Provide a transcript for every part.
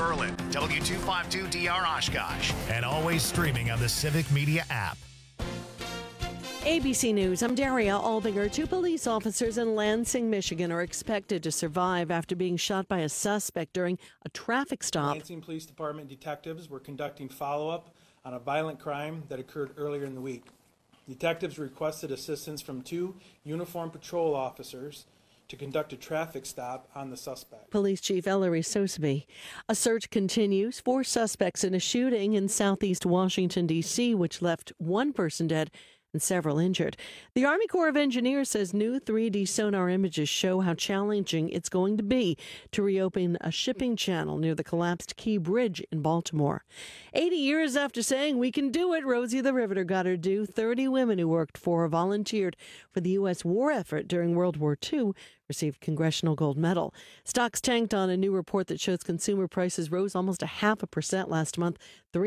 Berlin, W252DR Oshkosh, and always streaming on the Civic Media app. ABC News, I'm Daria Albinger. 2 police officers in Lansing, Michigan are expected to survive after being shot by a suspect during a traffic stop. Lansing Police Department detectives were conducting follow-up on a violent crime that occurred earlier in the week. Detectives requested assistance from 2 uniformed patrol officers to conduct a traffic stop on the suspect. Police Chief Ellery Sosebee. A search continues for suspects in a shooting in southeast Washington, D.C., which left 1 person dead and several injured. The Army Corps of Engineers says new 3D sonar images show how challenging it's going to be to reopen a shipping channel near the collapsed Key Bridge in Baltimore. 80 years after saying we can do it, Rosie the Riveter got her due. 30 women who worked for or volunteered for the U.S. war effort during World War II received Congressional Gold Medal. Stocks tanked on a new report that shows consumer prices rose almost 0.5% last month,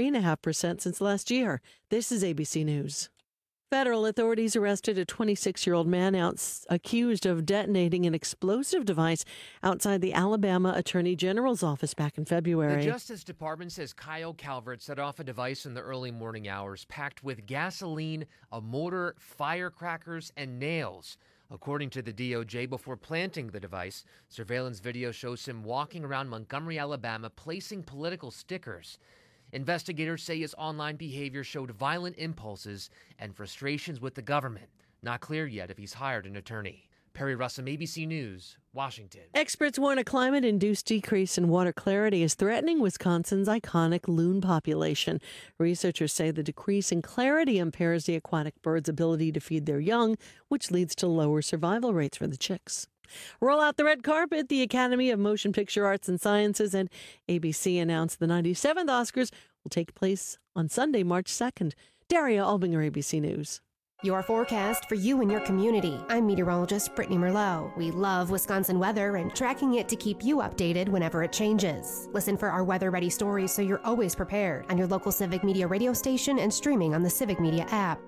3.5% since last year. This is ABC News. Federal authorities arrested a 26-year-old man accused of detonating an explosive device outside the Alabama Attorney General's office back in February. The Justice Department says Kyle Calvert set off a device in the early morning hours packed with gasoline, a mortar, firecrackers, and nails. According to the DOJ, before planting the device, surveillance video shows him walking around Montgomery, Alabama, placing political stickers. Investigators say his online behavior showed violent impulses and frustrations with the government. Not clear yet if he's hired an attorney. Perry Russum, ABC News, Washington. Experts warn a climate-induced decrease in water clarity is threatening Wisconsin's iconic loon population. Researchers say the decrease in clarity impairs the aquatic birds' ability to feed their young, which leads to lower survival rates for the chicks. Roll out the red carpet. The Academy of Motion Picture Arts and Sciences and ABC announced the 97th Oscars will take place on Sunday, March 2nd. Daria Albinger, ABC News. Your forecast for you and your community. I'm meteorologist Brittany Merlot. We love Wisconsin weather and tracking it to keep you updated whenever it changes. Listen for our weather-ready stories so you're always prepared on your local Civic Media radio station and streaming on the Civic Media app.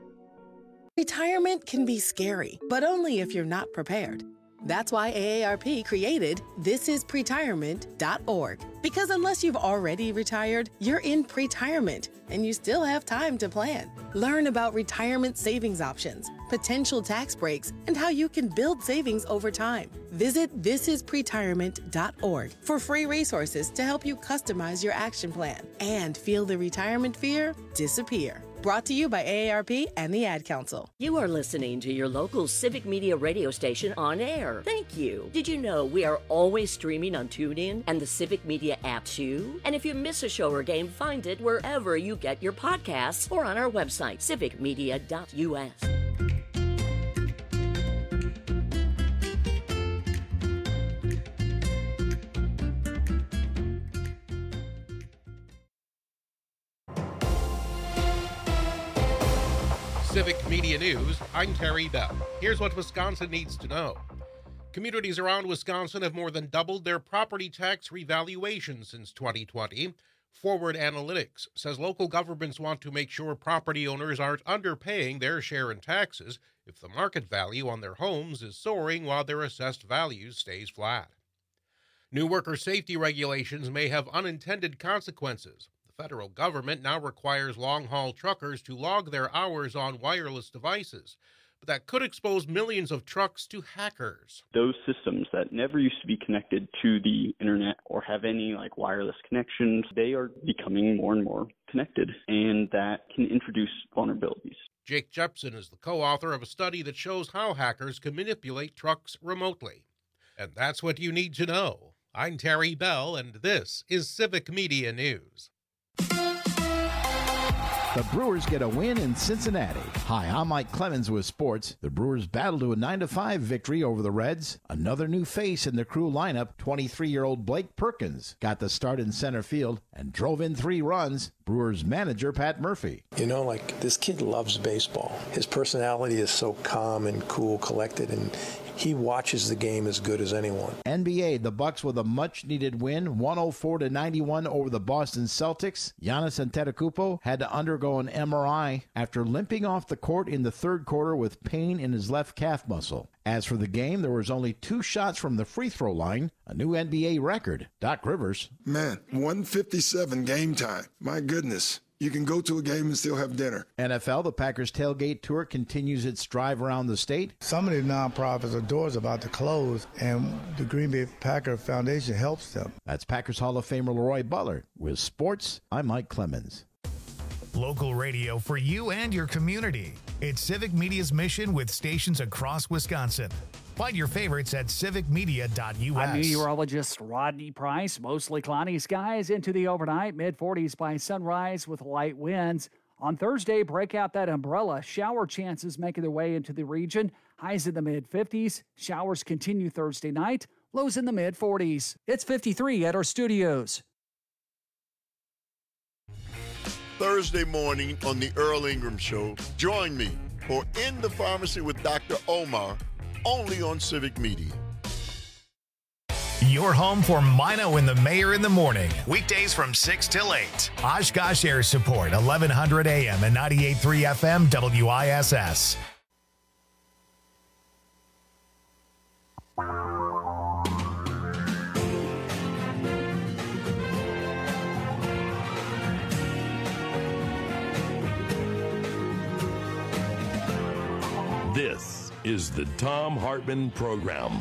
Retirement can be scary, but only if you're not prepared. That's why AARP created thisispretirement.org. Because unless you've already retired, you're in pretirement, and you still have time to plan. Learn about retirement savings options, potential tax breaks, and how you can build savings over time. Visit thisispretirement.org for free resources to help you customize your action plan and feel the retirement fear disappear. Brought to you by AARP and the Ad Council. You are listening to your local Civic Media radio station on air. Thank you. Did you know we are always streaming on TuneIn and the Civic Media app too? And if you miss a show or game, find it wherever you get your podcasts or on our website, civicmedia.us. Civic Media News, I'm Terry Bell. Here's what Wisconsin needs to know. Communities around Wisconsin have more than doubled their property tax revaluation since 2020. Forward Analytics says local governments want to make sure property owners aren't underpaying their share in taxes if the market value on their homes is soaring while their assessed value stays flat. New worker safety regulations may have unintended consequences. The federal government now requires long-haul truckers to log their hours on wireless devices, but that could expose millions of trucks to hackers. Those systems that never used to be connected to the internet or have any wireless connections, they are becoming more and more connected, and that can introduce vulnerabilities. Jake Jepson is the co-author of a study that shows how hackers can manipulate trucks remotely. And that's what you need to know. I'm Terry Bell, and this is Civic Media News. The Brewers get a win in Cincinnati. Hi, I'm Mike Clemens with sports. The Brewers battled to a 9-5 victory over the Reds. Another new face in the crew lineup, 23-year-old Blake Perkins, got the start in center field and drove in 3 runs. Brewers manager Pat Murphy. This kid loves baseball. His personality is so calm and cool, collected, and he watches the game as good as anyone. NBA, the Bucks with a much-needed win, 104-91 over the Boston Celtics. Giannis Antetokounmpo had to undergo an MRI after limping off the court in the third quarter with pain in his left calf muscle. As for the game, there was only 2 shots from the free throw line, a new NBA record. Doc Rivers. Man, 157 game time. My goodness. You can go to a game and still have dinner. NFL, the Packers Tailgate Tour continues its drive around the state. Some of the nonprofits are doors about to close, and the Green Bay Packer Foundation helps them. That's Packers Hall of Famer Leroy Butler. With sports, I'm Mike Clemens. Local radio for you and your community. It's Civic Media's mission with stations across Wisconsin. Find your favorites at civicmedia.us. I'm meteorologist Rodney Price. Mostly cloudy skies into the overnight, mid-40s by sunrise with light winds. On Thursday, break out that umbrella. Shower chances making their way into the region. Highs in the mid-50s. Showers continue Thursday night. Lows in the mid-40s. It's 53 at our studios. Thursday morning on the Earl Ingram Show, join me for In the Pharmacy with Dr. Omar, only on Civic Media. Your home for Mino and the Mayor in the morning. Weekdays from 6 till 8. Oshkosh Air Support, 1100 AM and 98.3 FM WISS. This is the Thom Hartmann Program.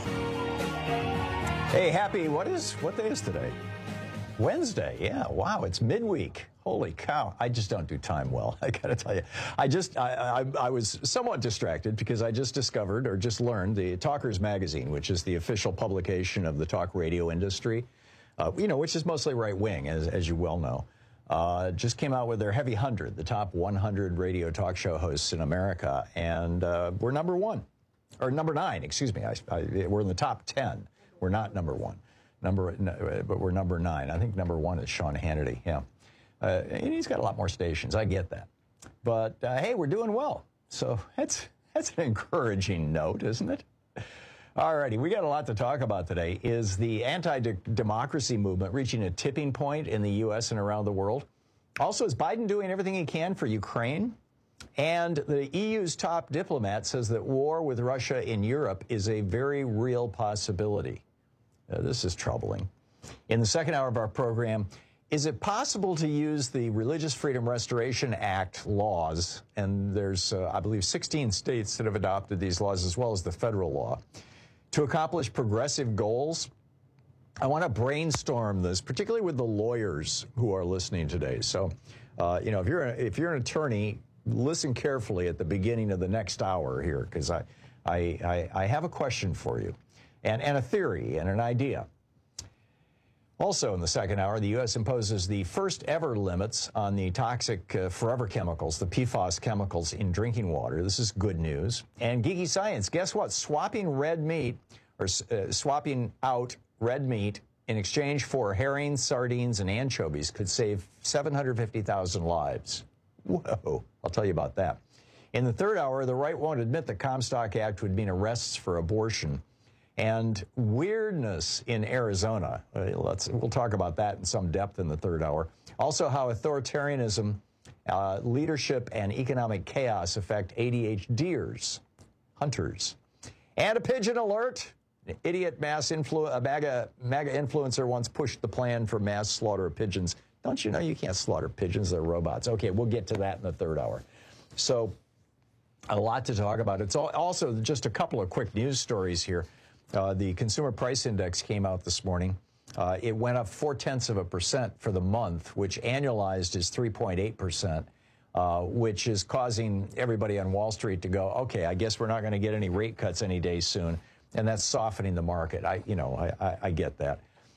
Hey, what day is today? Wednesday, yeah, wow, it's midweek. Holy cow, I just don't do time well, I gotta tell you. I was somewhat distracted because I just discovered or just learned the Talkers Magazine, which is the official publication of the talk radio industry, which is mostly right-wing, as you well know. Just came out with their Heavy 100, the top 100 radio talk show hosts in America, and we're number 1, or number 9, excuse me. We're in the top 10. We're not number 1, but we're number 9. I think number 1 is Sean Hannity, yeah. And he's got a lot more stations, I get that. But, hey, we're doing well. So that's an encouraging note, isn't it? All righty, we got a lot to talk about today. Is the anti-democracy movement reaching a tipping point in the U.S. and around the world? Also, is Biden doing everything he can for Ukraine? And the EU's top diplomat says that war with Russia in Europe is a very real possibility. This is troubling. In the second hour of our program, is it possible to use the Religious Freedom Restoration Act laws, and there's, I believe, 16 states that have adopted these laws as well as the federal law, to accomplish progressive goals? I want to brainstorm this, particularly with the lawyers who are listening today. So, if you're an attorney, listen carefully at the beginning of the next hour here, because I have a question for you, and a theory and an idea. Also in the second hour, the U.S. imposes the first ever limits on the toxic forever chemicals, the PFAS chemicals in drinking water. This is good news. And geeky science, guess what? Swapping out red meat in exchange for herring, sardines, and anchovies could save 750,000 lives. Whoa, I'll tell you about that. In the third hour, the right won't admit the Comstock Act would mean arrests for abortion. And weirdness in Arizona. We'll talk about that in some depth in the third hour. Also, how authoritarianism, leadership, and economic chaos affect ADHDers, hunters. And a pigeon alert. An idiot MAGA influencer once pushed the plan for mass slaughter of pigeons. Don't you know you can't slaughter pigeons? They're robots. Okay, we'll get to that in the third hour. So, a lot to talk about. It's also just a couple of quick news stories here. The Consumer Price Index came out this morning. It went up 0.4% for the month, which annualized is 3.8%, which is causing everybody on Wall Street to go, okay, I guess we're not going to get any rate cuts any day soon, and that's softening the market. I get that.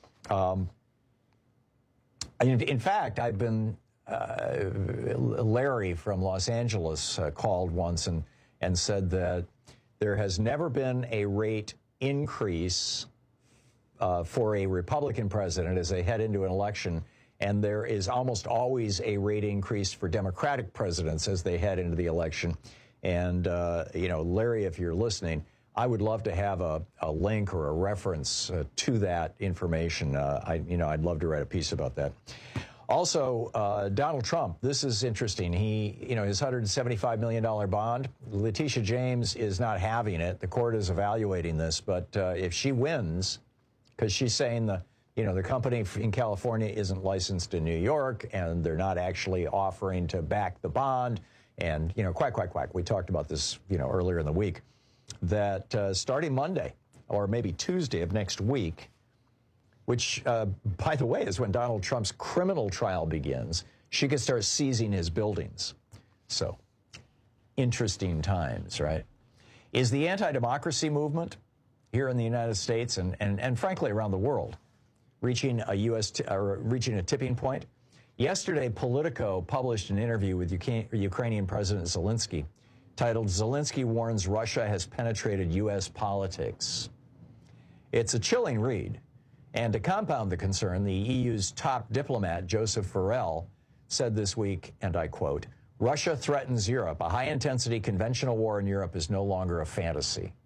In fact, I've been Larry from Los Angeles called once and said that there has never been a rate increase for a Republican president as they head into an election, and there is almost always a rate increase for Democratic presidents as they head into the election. And, Larry, if you're listening, I would love to have a link or a reference to that information. I'd love to write a piece about that. Also, Donald Trump, this is interesting. His $175 million bond, Letitia James is not having it. The court is evaluating this, but if she wins, because she's saying the company in California isn't licensed in New York, and they're not actually offering to back the bond, and, quack. We talked about this, earlier in the week, that starting Monday, or maybe Tuesday of next week, which, by the way, is when Donald Trump's criminal trial begins, she could start seizing his buildings. So, interesting times, right? Is the anti-democracy movement here in the United States and frankly around the world reaching a tipping point? Yesterday, Politico published an interview with Ukrainian President Zelensky titled, "Zelensky Warns Russia Has Penetrated U.S. Politics." It's a chilling read. And to compound the concern, the EU's top diplomat, Joseph Borrell, said this week, and I quote, "Russia threatens Europe. A high-intensity conventional war in Europe is no longer a fantasy."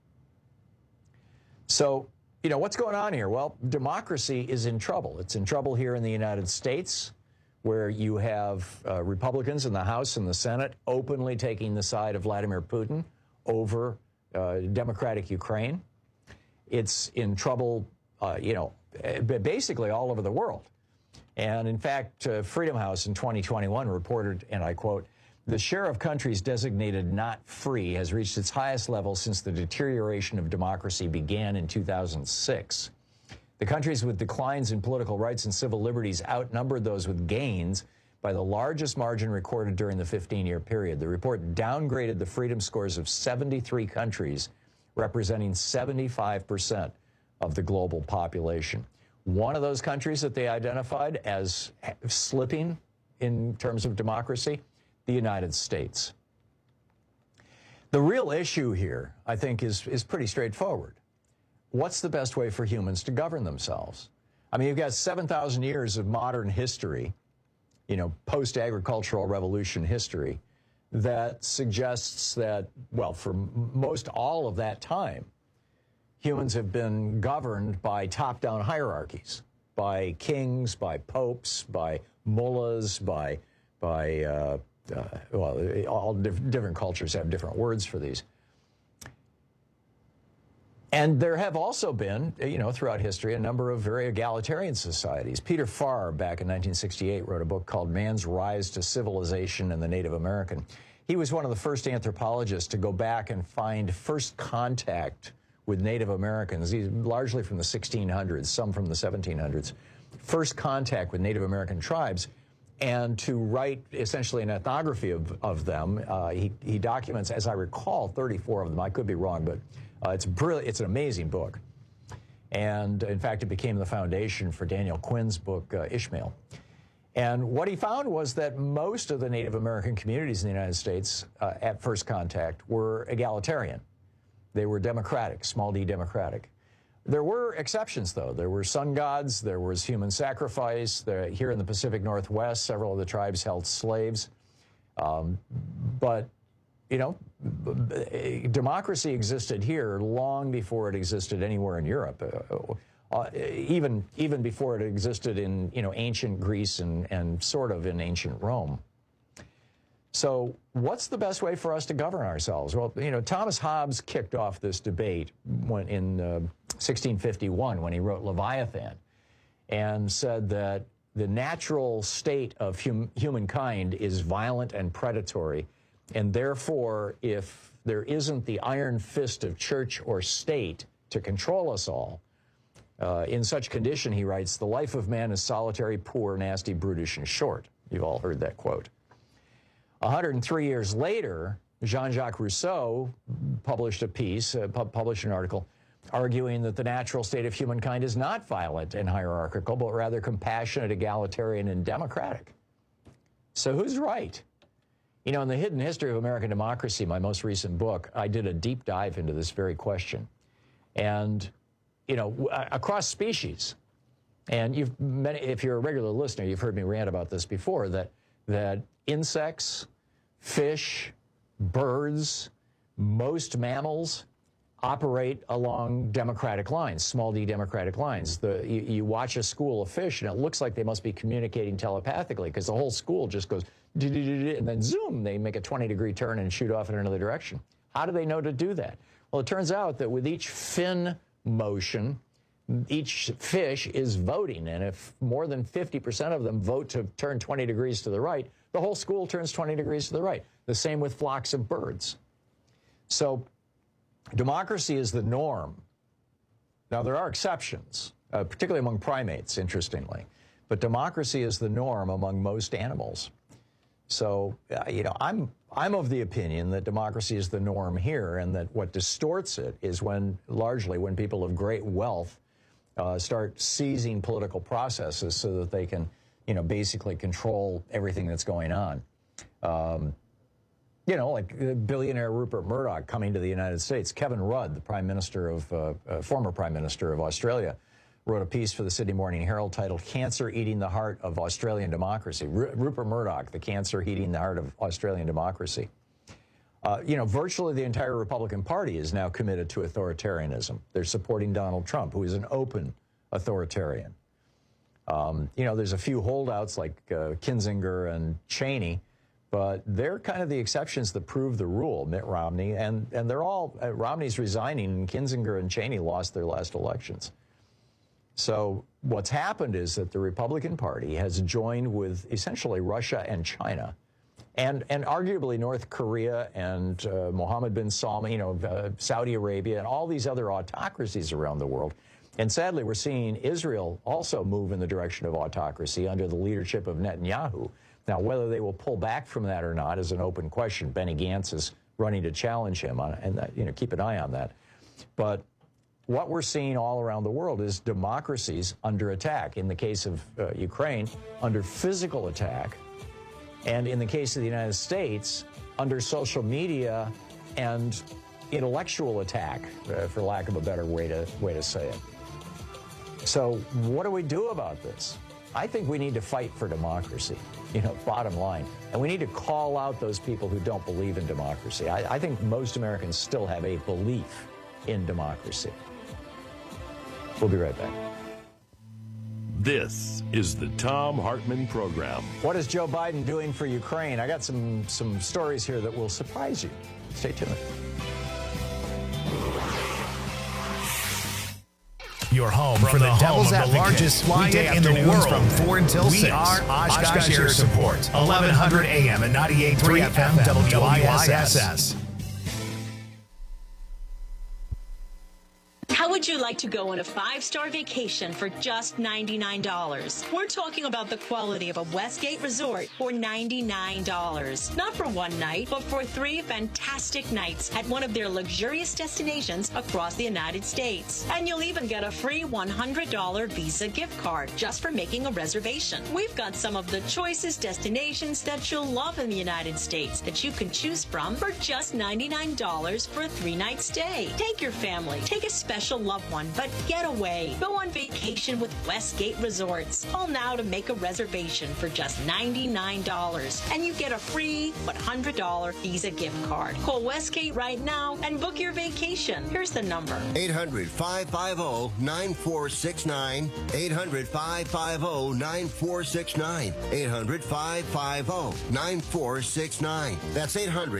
So, what's going on here? Well, democracy is in trouble. It's in trouble here in the United States, where you have Republicans in the House and the Senate openly taking the side of Vladimir Putin over democratic Ukraine. It's in trouble, basically all over the world. And in fact, Freedom House in 2021 reported, and I quote, "The share of countries designated not free has reached its highest level since the deterioration of democracy began in 2006. The countries with declines in political rights and civil liberties outnumbered those with gains by the largest margin recorded during the 15-year period. The report downgraded the freedom scores of 73 countries, representing 75% of the global population. One of those countries that they identified as slipping in terms of democracy, the United States. The real issue here, I think, is pretty straightforward. What's the best way for humans to govern themselves? I mean, you've got 7,000 years of modern history, post-agricultural revolution history, that suggests that, well, for most all of that time, humans have been governed by top-down hierarchies, by kings, by popes, by mullahs, by all different cultures have different words for these. And there have also been, throughout history, a number of very egalitarian societies. Peter Farr, back in 1968, wrote a book called Man's Rise to Civilization and the Native American. He was one of the first anthropologists to go back and find first contact with Native Americans. He's largely from the 1600s, some from the 1700s. First contact with Native American tribes, and to write essentially an ethnography of them. He documents, as I recall, 34 of them. I could be wrong, but it's brilliant. It's an amazing book. And in fact, it became the foundation for Daniel Quinn's book, Ishmael. And what he found was that most of the Native American communities in the United States at first contact were egalitarian. They were democratic, small d democratic. There were exceptions, though. There were sun gods. There was human sacrifice. Here in the Pacific Northwest, several of the tribes held slaves. But, democracy existed here long before it existed anywhere in Europe, even before it existed in, ancient Greece and sort of in ancient Rome. So what's the best way for us to govern ourselves? Well, Thomas Hobbes kicked off this debate in 1651 when he wrote Leviathan, and said that the natural state of humankind is violent and predatory, and therefore, if there isn't the iron fist of church or state to control us all, in such condition, he writes, the life of man is solitary, poor, nasty, brutish, and short. You've all heard that quote. 103 years later, Jean-Jacques Rousseau published an article arguing that the natural state of humankind is not violent and hierarchical, but rather compassionate, egalitarian, and democratic. So who's right? In the Hidden History of American Democracy, my most recent book, I did a deep dive into this very question. And, across species, and if you're a regular listener, you've heard me rant about this before, that insects, fish, birds, most mammals, operate along democratic lines, small d democratic lines. You watch a school of fish, and it looks like they must be communicating telepathically because the whole school just goes, and then zoom, they make a 20-degree turn and shoot off in another direction. How do they know to do that? Well, it turns out that with each fin motion, each fish is voting, and if more than 50% of them vote to turn 20 degrees to the right, the whole school turns 20 degrees to the right. The same with flocks of birds. So democracy is the norm. Now, there are exceptions, particularly among primates, interestingly, but democracy is the norm among most animals. So, I'm of the opinion that democracy is the norm here, and that what distorts it is largely when people of great wealth start seizing political processes so that they can, basically control everything that's going on. Like billionaire Rupert Murdoch coming to the United States. Kevin Rudd, the former Prime Minister of Australia, wrote a piece for the Sydney Morning Herald titled "Cancer Eating the Heart of Australian Democracy." Rupert Murdoch, the cancer eating the heart of Australian democracy. Virtually the entire Republican Party is now committed to authoritarianism. They're supporting Donald Trump, who is an open authoritarian. There's a few holdouts like Kinzinger and Cheney, but they're kind of the exceptions that prove the rule, Mitt Romney, and they're all, Romney's resigning, and Kinzinger and Cheney lost their last elections. So what's happened is that the Republican Party has joined with essentially Russia and China, and arguably North Korea and Mohammed bin Salman, Saudi Arabia, and all these other autocracies around the world. And sadly, we're seeing Israel also move in the direction of autocracy under the leadership of Netanyahu. Now, whether they will pull back from that or not is an open question. Benny Gantz is running to challenge him, and keep an eye on that. But what we're seeing all around the world is democracies under attack. In the case of Ukraine, under physical attack, and in the case of the United States, under social media and intellectual attack, for lack of a better way to say it. So what do we do about this? I think we need to fight for democracy, bottom line. And we need to call out those people who don't believe in democracy. I think most Americans still have a belief in democracy. We'll be right back. This is the Thom Hartmann Program. What is Joe Biden doing for Ukraine? I got some stories here that will surprise you. Stay tuned. Your home for the Devil's Advocate, largest fly in the world from 4 until 6. We are Oshkosh Air Support, 1100 AM and 98.3 FM WISS. How would you like to go on a 5-star vacation for just $99? We're talking about the quality of a Westgate resort for $99. Not for one night, but for 3 fantastic nights at one of their luxurious destinations across the United States. And you'll even get a free $100 Visa gift card just for making a reservation. We've got some of the choicest destinations that you'll love in the United States that you can choose from for just $99 for a 3-night stay. Take your family, take a special loved one, but get away. Go on vacation with Westgate Resorts. Call now to make a reservation for just $99, and you get a free $100 Visa gift card. Call Westgate right now and book your vacation. Here's the number: 800-550-9469. 800-550-9469. 800-550-9469. That's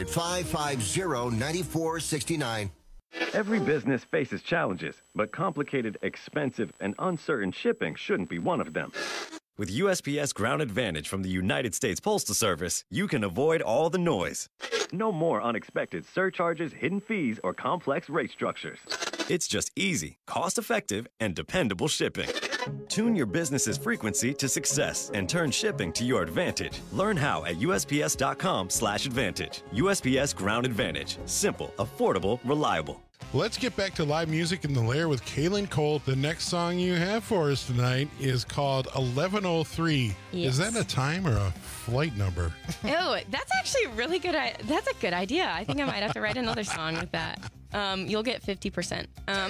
800-550-9469. Every business faces challenges, but complicated, expensive, and uncertain shipping shouldn't be one of them. With USPS Ground Advantage from the United States Postal Service, you can avoid all the noise. No more unexpected surcharges, hidden fees, or complex rate structures. It's just easy, cost-effective, and dependable shipping. Tune your business's frequency to success and turn shipping to your advantage. Learn how at USPS.com/advantage. USPS Ground Advantage. Simple, affordable, reliable. Let's get back to live music in the Lair with Kaylin Cole. The next song you have for us tonight is called 1103. Yes. Is that a time or a flight number? Oh, that's actually really good. That's a good idea. I think I might have to write another song with that. You'll get 50%.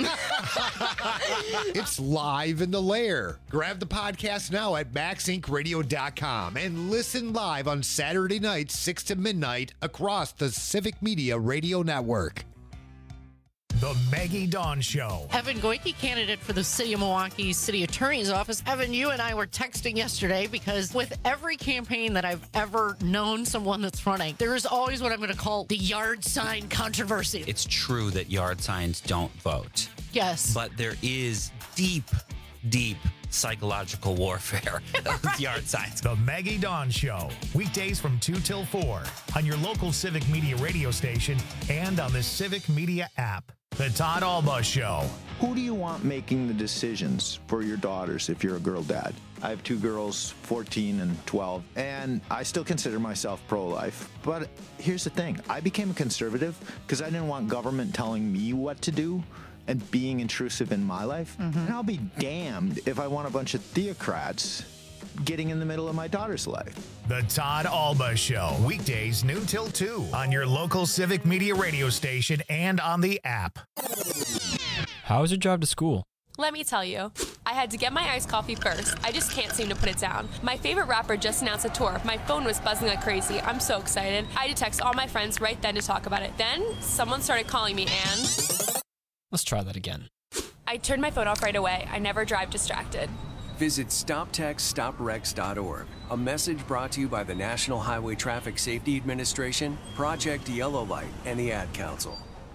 It's live in the Lair. Grab the podcast now at MaxIncRadio.com and listen live on Saturday nights, 6 to midnight, across the Civic Media Radio Network. The Maggie Dawn Show. Evan Goyke, candidate for the City of Milwaukee City Attorney's Office. Evan, you and I were texting yesterday because with every campaign that I've ever known someone that's running, there is always what I'm going to call the yard sign controversy. It's true that yard signs don't vote. Yes. But there is deep psychological warfare with yard signs. The Maggie Dawn Show. Weekdays from 2 till 4 on your local Civic Media radio station and on the Civic Media app. The Todd Alba Show. Who do you want making the decisions for your daughters if you're a girl dad? I have 2 girls, 14 and 12, and I still consider myself pro-life. But here's the thing. I became a conservative because I didn't want government telling me what to do and being intrusive in my life. And I'll be damned if I want a bunch of theocrats getting in the middle of my daughter's life. The Todd Alba Show. Weekdays noon till 2 on your local Civic Media radio station and on the app. How was your drive to school? Let me tell you, I had to get my iced coffee first. I just can't seem to put it down. My favorite rapper just announced a tour. My phone was buzzing like crazy. I'm so excited. I had to text all my friends right then to talk about it. Then someone started calling me and... Let's try that again. I turned my phone off right away. I never drive distracted. Visit StopTextStopWrecks.org. A message brought to you by the National Highway Traffic Safety Administration, Project Yellow Light, and the Ad Council.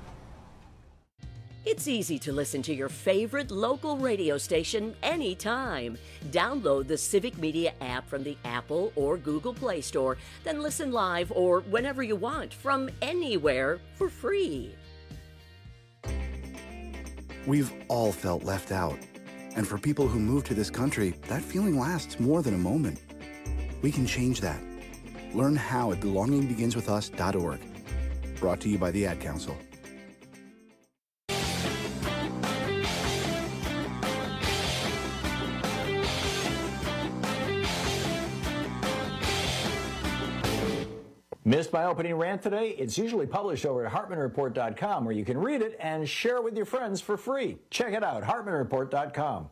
It's easy to listen to your favorite local radio station anytime. Download the Civic Media app from the Apple or Google Play Store, then listen live or whenever you want from anywhere for free. We've all felt left out. And for people who move to this country, that feeling lasts more than a moment. We can change that. Learn how at belongingbeginswithus.org. Brought to you by the Ad Council. Missed my opening rant today? It's usually published over at HartmanReport.com, where you can read it and share it with your friends for free. Check it out, HartmanReport.com.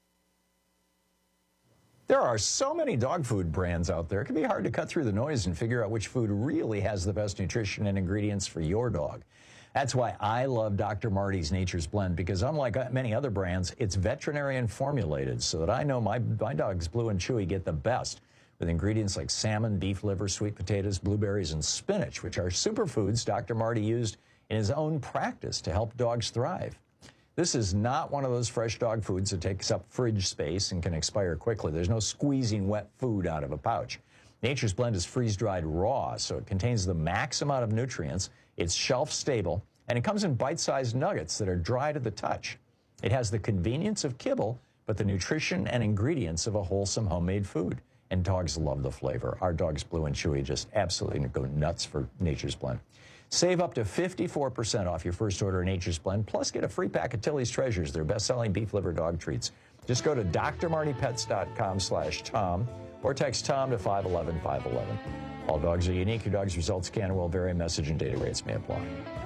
There are so many dog food brands out there, it can be hard to cut through the noise and figure out which food really has the best nutrition and ingredients for your dog. That's why I love Dr. Marty's Nature's Blend, because unlike many other brands, it's veterinarian formulated so that I know my dogs, Blue and Chewy, get the best, with ingredients like salmon, beef liver, sweet potatoes, blueberries, and spinach, which are superfoods Dr. Marty used in his own practice to help dogs thrive. This is not one of those fresh dog foods that takes up fridge space and can expire quickly. There's no squeezing wet food out of a pouch. Nature's Blend is freeze-dried raw, so it contains the max amount of nutrients, it's shelf-stable, and it comes in bite-sized nuggets that are dry to the touch. It has the convenience of kibble, but the nutrition and ingredients of a wholesome homemade food. And dogs love the flavor. Our dogs, Blue and Chewy, just absolutely go nuts for Nature's Blend. Save up to 54% off your first order of Nature's Blend, plus get a free pack of Tilly's Treasures, their best-selling beef liver dog treats. Just go to drmartypets.com/Tom or text Tom to 511-511. All dogs are unique. Your dog's results can and will vary. Message and data rates may apply.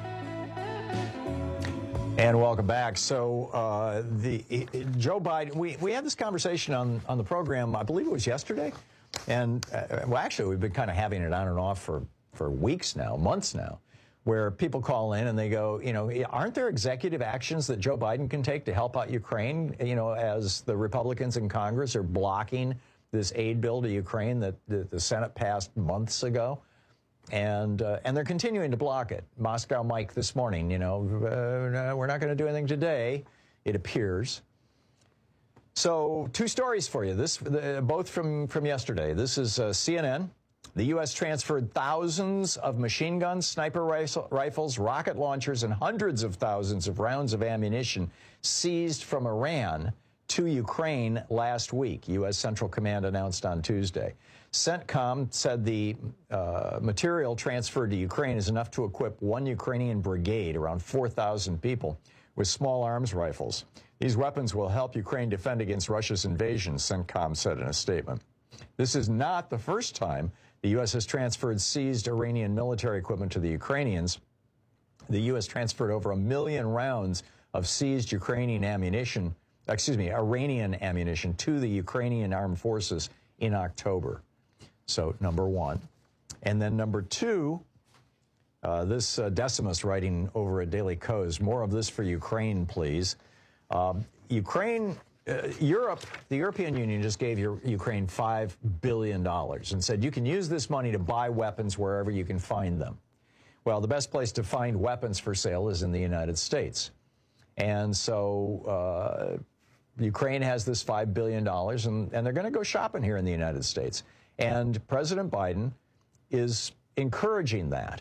And welcome back. So Joe Biden, we had this conversation on the program, I believe it was yesterday. And, well, actually, we've been kind of having it on and off for weeks now, months now, where people call in and they go, you know, aren't there executive actions that Joe Biden can take to help out Ukraine, you know, as the Republicans in Congress are blocking this aid bill to Ukraine that the Senate passed months ago? And they're continuing to block it. Moscow Mike this morning, you know, we're not going to do anything today, it appears. So 2 stories for you, both from yesterday. This is CNN. The U.S. transferred thousands of machine guns, sniper rifles, rocket launchers, and hundreds of thousands of rounds of ammunition seized from Iran to Ukraine last week, U.S. Central Command announced on Tuesday. CENTCOM said the material transferred to Ukraine is enough to equip one Ukrainian brigade, around 4,000 people, with small arms rifles. These weapons will help Ukraine defend against Russia's invasion, CENTCOM said in a statement. This is not the first time the U.S. has transferred seized Iranian military equipment to the Ukrainians. The U.S. transferred over 1 million rounds of seized Iranian ammunition to the Ukrainian armed forces in October. So, number one. And then number two, This Decimus writing over at Daily Kos, more of this for Ukraine, please. Ukraine, Europe, the European Union just gave Ukraine $5 billion and said you can use this money to buy weapons wherever you can find them. Well, the best place to find weapons for sale is in the United States. And so Ukraine has this $5 billion, and they're going to go shopping here in the United States. And President Biden is encouraging that.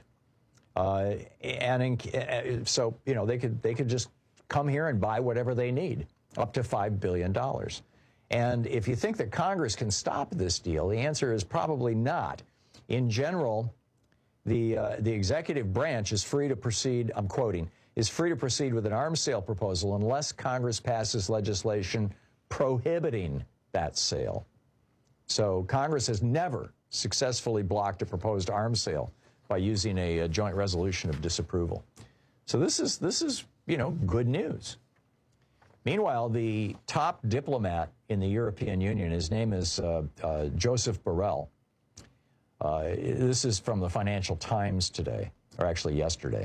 So, you know, they could just come here and buy whatever they need, up to $5 billion. And if you think that Congress can stop this deal, the answer is probably not. In general, the executive branch is free to proceed, I'm quoting, is free to proceed with an arms sale proposal unless Congress passes legislation prohibiting that sale. So Congress has never successfully blocked a proposed arms sale by using a joint resolution of disapproval. So this is you know, good news. Meanwhile, the top diplomat in the European Union, his name is Joseph Borrell. This is from the Financial Times today, or actually yesterday.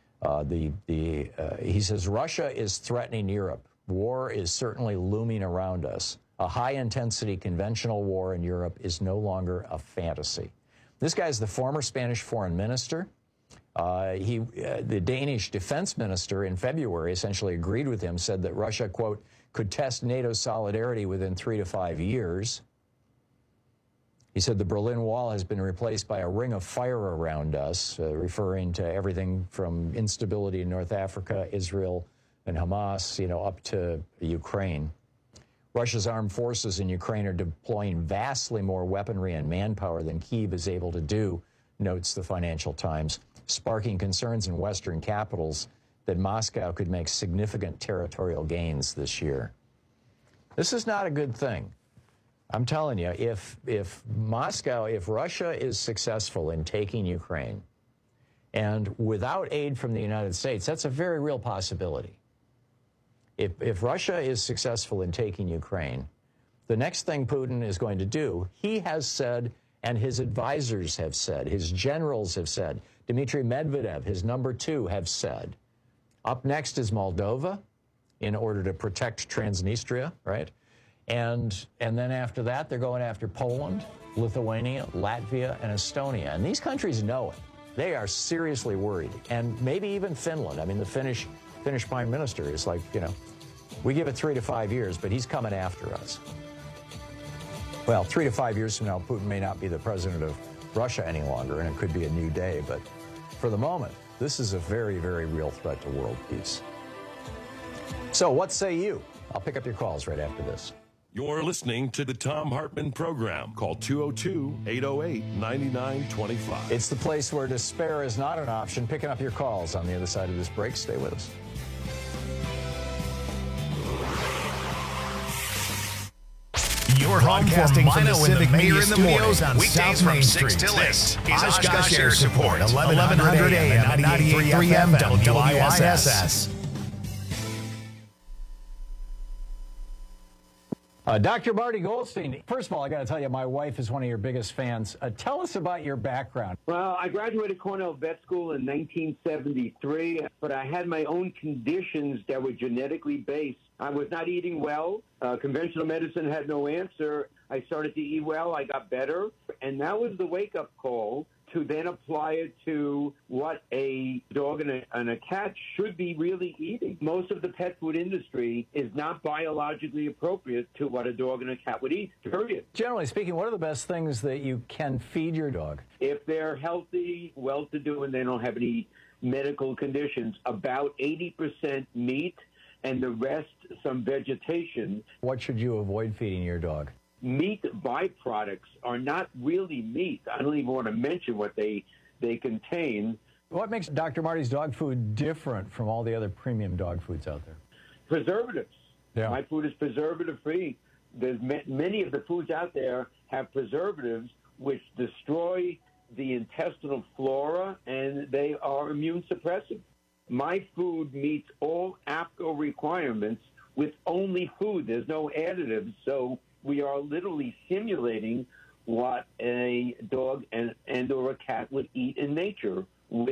He says, Russia is threatening Europe. War is certainly looming around us. A high-intensity conventional war in Europe is no longer a fantasy. This guy is the former Spanish foreign minister. The Danish defense minister in February essentially agreed with him, said that Russia, quote, could test NATO's solidarity within 3 to 5 years. He said the Berlin Wall has been replaced by a ring of fire around us, referring to everything from instability in North Africa, Israel, and Hamas, you know, up to Ukraine. Russia's armed forces in Ukraine are deploying vastly more weaponry and manpower than Kyiv is able to do, notes the Financial Times, sparking concerns in Western capitals that Moscow could make significant territorial gains this year. This is not a good thing. I'm telling you, if Russia is successful in taking Ukraine, and without aid from the United States, that's a very real possibility. If Russia is successful in taking Ukraine, the next thing Putin is going to do, he has said, and his advisors have said, his generals have said, Dmitry Medvedev, his number 2, have said, up next is Moldova in order to protect Transnistria, right? And then after that, they're going after Poland, Lithuania, Latvia, and Estonia. And these countries know it. They are seriously worried. And maybe even Finland. I mean, the Finnish prime minister is like, you know, we give it 3 to 5 years, but he's coming after us. Well, 3 to 5 years from now, Putin may not be the president of Russia any longer, and it could be a new day. But for the moment, this is a very, very real threat to world peace. So what say you? I'll pick up your calls right after this. You're listening to the Thom Hartmann Program. Call 202-808-9925. It's the place where despair is not an option. Picking up your calls on the other side of this break. Stay with us. You're broadcasting from the Civic Media Studios on South Main Street. This is Oshkosh Air Support, 1100 AM and 98.3 FM WISS. Dr. Marty Goldstein, first of all, I got to tell you, my wife is one of your biggest fans. Tell us about your background. Well, I graduated Cornell Vet School in 1973, but I had my own conditions that were genetically based. I was not eating well. Conventional medicine had no answer. I started to eat well. I got better. And that was the wake-up call to then apply it to what a dog and a cat should be really eating. Most of the pet food industry is not biologically appropriate to what a dog and a cat would eat, period. Generally speaking, what are the best things that you can feed your dog? If they're healthy, well-to-do, and they don't have any medical conditions, about 80% meat and the rest some vegetation. What should you avoid feeding your dog? Meat byproducts are not really meat. I don't even want to mention what they contain. What makes Dr. Marty's dog food different from all the other premium dog foods out there? Preservatives. Yeah. My food is preservative-free. There's many of the foods out there have preservatives which destroy the intestinal flora, and they are immune suppressive. My food meets all APCO requirements with only food. There's no additives, so we are literally simulating what a dog and or a cat would eat in nature with this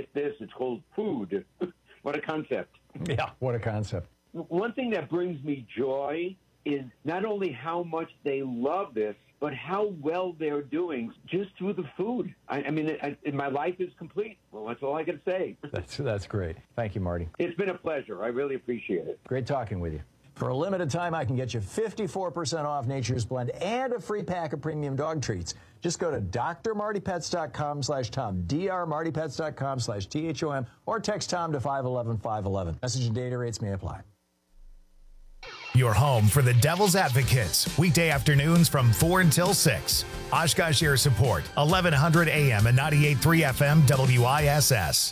It's called food. What a concept. Yeah, what a concept. One thing that brings me joy is not only how much they love this, but how well they're doing just through the food. I mean, my life is complete. Well, that's all I can say. That's great. Thank you, Marty. It's been a pleasure. I really appreciate it. Great talking with you. For a limited time, I can get you 54% off Nature's Blend and a free pack of premium dog treats. Just go to drmartypets.com/Tom, drmartypets.com/THOM, or text Tom to 511-511. Message and data rates may apply. Your home for the Devil's Advocates, weekday afternoons from 4 until 6. Oshkosh Air Support, 1100 AM and 98.3 FM WISS.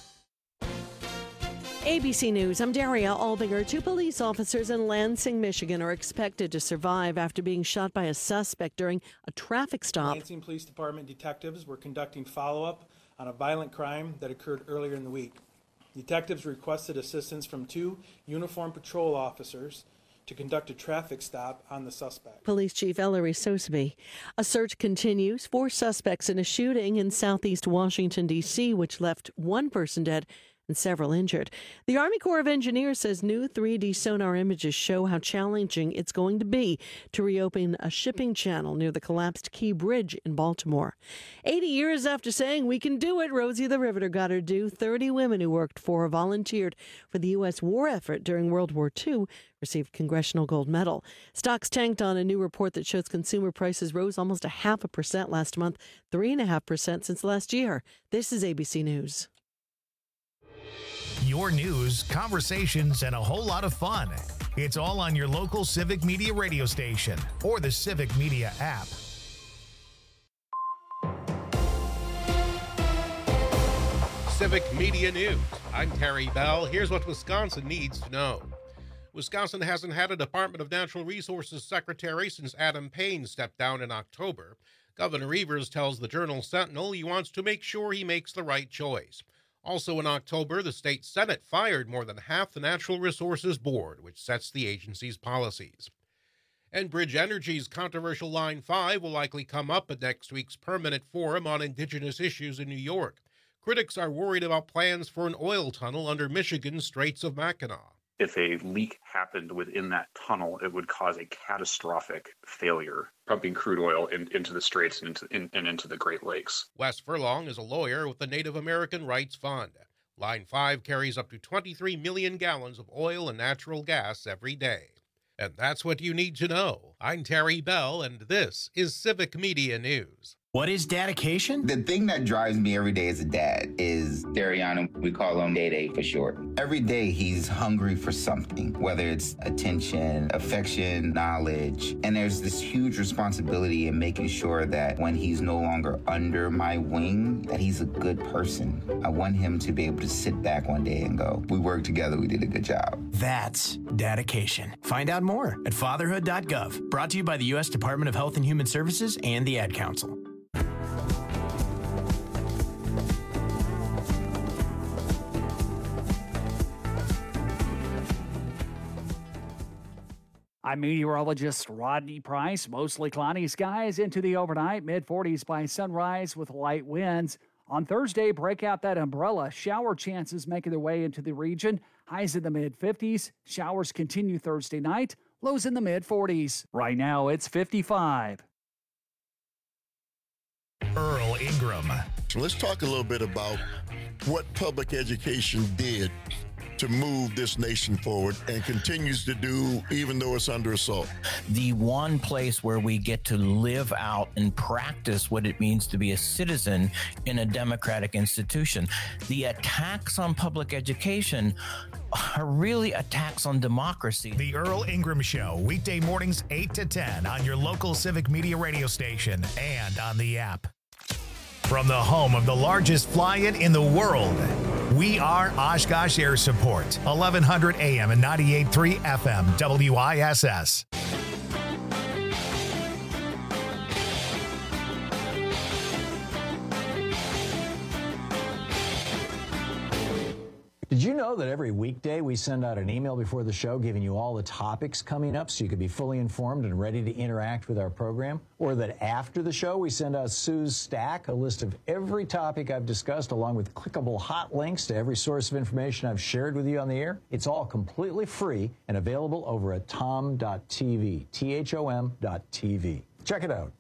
ABC News, I'm Daria Albinger. 2 police officers in Lansing, Michigan are expected to survive after being shot by a suspect during a traffic stop. Lansing Police Department detectives were conducting follow-up on a violent crime that occurred earlier in the week. Detectives requested assistance from 2 uniformed patrol officers to conduct a traffic stop on the suspect. Police Chief Ellery Soseby. A search continues for suspects in a shooting in southeast Washington, D.C., which left 1 person dead and several injured. The Army Corps of Engineers says new 3D sonar images show how challenging it's going to be to reopen a shipping channel near the collapsed Key Bridge in Baltimore. 80 years after saying we can do it, Rosie the Riveter got her due. 30 women who worked for or volunteered for the U.S. war effort during World War II received Congressional Gold Medal. Stocks tanked on a new report that shows consumer prices rose almost 0.5% last month, 3.5% since last year. This is ABC News. Your news, conversations, and a whole lot of fun. It's all on your local Civic Media radio station or the Civic Media app. Civic Media News. I'm Terry Bell. Here's what Wisconsin needs to know. Wisconsin hasn't had a Department of Natural Resources secretary since Adam Payne stepped down in October. Governor Evers tells the Journal Sentinel he wants to make sure he makes the right choice. Also in October, the state Senate fired more than half the Natural Resources Board, which sets the agency's policies. Enbridge Energy's controversial Line 5 will likely come up at next week's permanent forum on indigenous issues in New York. Critics are worried about plans for an oil tunnel under Michigan's Straits of Mackinac. If a leak happened within that tunnel, it would cause a catastrophic failure, pumping crude oil into the Straits and into the Great Lakes. Wes Furlong is a lawyer with the Native American Rights Fund. Line 5 carries up to 23 million gallons of oil and natural gas every day. And that's what you need to know. I'm Terry Bell, and this is Civic Media News. What is dedication? The thing that drives me every day as a dad is Dariano. We call him Day-Day for short. Every day he's hungry for something, whether it's attention, affection, knowledge. And there's this huge responsibility in making sure that when he's no longer under my wing, that he's a good person. I want him to be able to sit back one day and go, we worked together, we did a good job. That's dedication. Find out more at fatherhood.gov. Brought to you by the U.S. Department of Health and Human Services and the Ad Council. I'm meteorologist Rodney Price. Mostly cloudy skies into the overnight, mid-40s by sunrise with light winds. On Thursday, break out that umbrella. Shower chances making their way into the region. Highs in the mid-50s. Showers continue Thursday night. Lows in the mid-40s. Right now, it's 55. Earl Ingram. So let's talk a little bit about what public education did to move this nation forward and continues to do even though it's under assault. The one place where we get to live out and practice what it means to be a citizen in a democratic institution. The attacks on public education are really attacks on democracy. The Earl Ingram Show, weekday mornings 8 to 10 on your local Civic Media radio station and on the app. From the home of the largest fly-in in the world, we are Oshkosh Air Support, 1100 AM and 98.3 FM WISS. Did you know know that every weekday we send out an email before the show giving you all the topics coming up so you can be fully informed and ready to interact with our program? Or that after the show we send out Sue's Stack, a list of every topic I've discussed along with clickable hot links to every source of information I've shared with you on the air? It's all completely free and available over at tom.tv, THOM.tv. Check it out.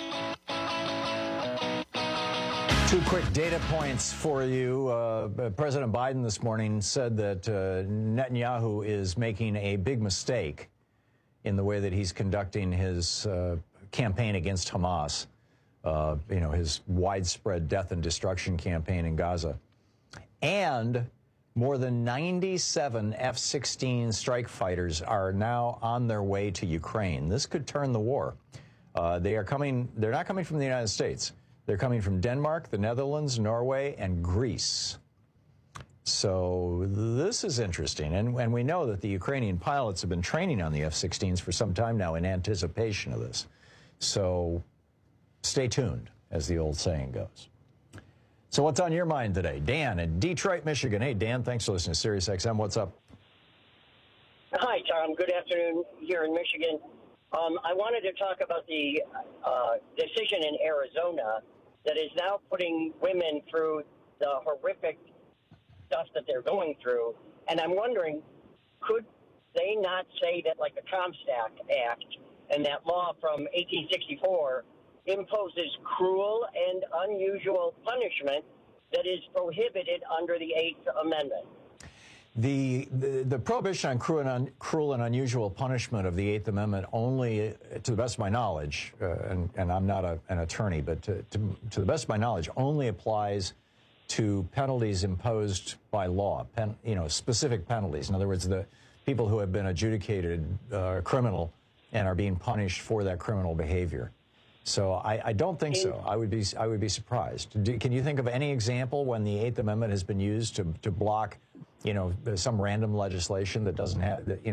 2 quick data points for you. President Biden this morning said that Netanyahu is making a big mistake in the way that he's conducting his campaign against Hamas, his widespread death and destruction campaign in Gaza. And more than 97 F-16 strike fighters are now on their way to Ukraine. This could turn the war. They're not coming from the United States. They're coming from Denmark, the Netherlands, Norway, and Greece. So this is interesting. And we know that the Ukrainian pilots have been training on the F-16s for some time now in anticipation of this. So stay tuned, as the old saying goes. So what's on your mind today? Dan in Detroit, Michigan. Hey, Dan, thanks for listening to Sirius XM. What's up? Hi, Tom. Good afternoon here in Michigan. I wanted to talk about the decision in Arizona that is now putting women through the horrific stuff that they're going through. And I'm wondering, could they not say that, like the Comstock Act and that law from 1864 imposes cruel and unusual punishment that is prohibited under the Eighth Amendment? The prohibition on cruel and unusual punishment of the Eighth Amendment only, to the best of my knowledge, and I'm not an attorney, but to the best of my knowledge, only applies to penalties imposed by law, specific penalties. In other words, the people who have been adjudicated criminal and are being punished for that criminal behavior. So I don't think so. I would be surprised. Can you think of any example when the Eighth Amendment has been used to block, some random legislation that doesn't have that?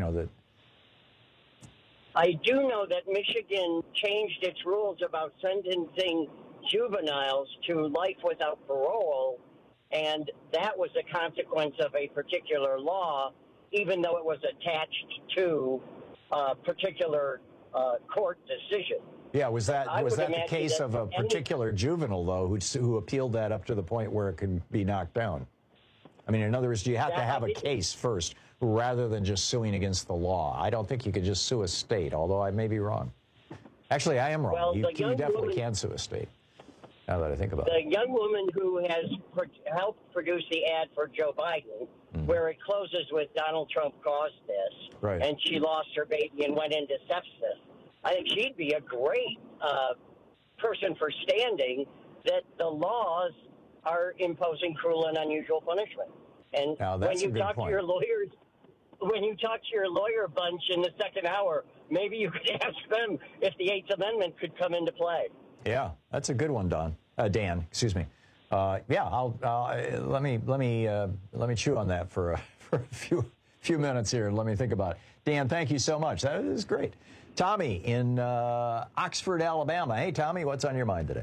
I do know that Michigan changed its rules about sentencing juveniles to life without parole, and that was a consequence of a particular law, even though it was attached to a particular court decision. Yeah, was that the case of a particular juvenile, though, who appealed that up to the point where it could be knocked down? I mean, in other words, do you have to have a case first rather than just suing against the law? I don't think you could just sue a state, although I may be wrong. Actually, I am wrong. Well, you definitely can sue a state, now that I think about it. The young woman who has helped produce the ad for Joe Biden, where it closes with Donald Trump caused this, right, and she lost her baby and went into sepsis, I think she'd be a great person for standing that the laws are imposing cruel and unusual punishment. And when you talk to your lawyers, when you talk to your lawyer bunch in the second hour, maybe you could ask them if the Eighth Amendment could come into play. Yeah, that's a good one, Dan. Excuse me. Yeah, let me chew on that for a few minutes here. Let me think about it. Dan, thank you so much. That is great. Tommy in Oxford, Alabama. Hey, Tommy, what's on your mind today?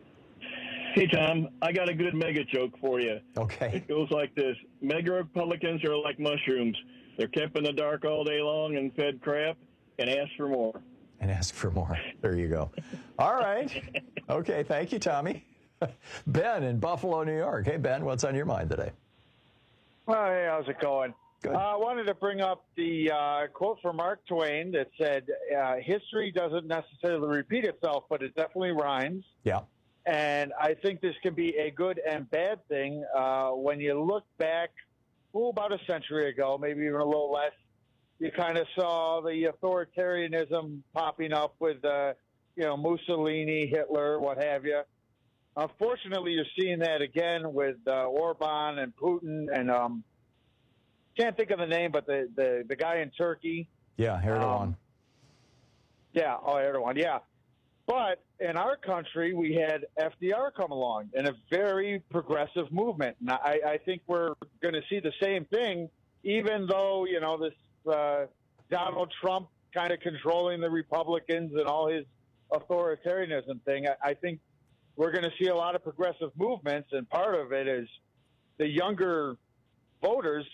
Hey, Tom, I got a good mega joke for you. Okay. It goes like this. Mega Republicans are like mushrooms. They're kept in the dark all day long and fed crap and ask for more. And ask for more. There you go. All right. Okay, thank you, Tommy. Ben in Buffalo, New York. Hey, Ben, what's on your mind today? Well, hey, how's it going? Good. I wanted to bring up the quote from Mark Twain that said, history doesn't necessarily repeat itself, but it definitely rhymes. Yeah. And I think this can be a good and bad thing. When you look back, about a century ago, maybe even a little less, you kind of saw the authoritarianism popping up with, Mussolini, Hitler, what have you. Unfortunately, you're seeing that again with Orban and Putin and can't think of the name, but the guy in Turkey. Yeah, Erdogan. Erdogan, yeah. But in our country, we had FDR come along in a very progressive movement. And I think we're going to see the same thing, even though, this Donald Trump kind of controlling the Republicans and all his authoritarianism thing. I think we're going to see a lot of progressive movements, and part of it is the younger voters,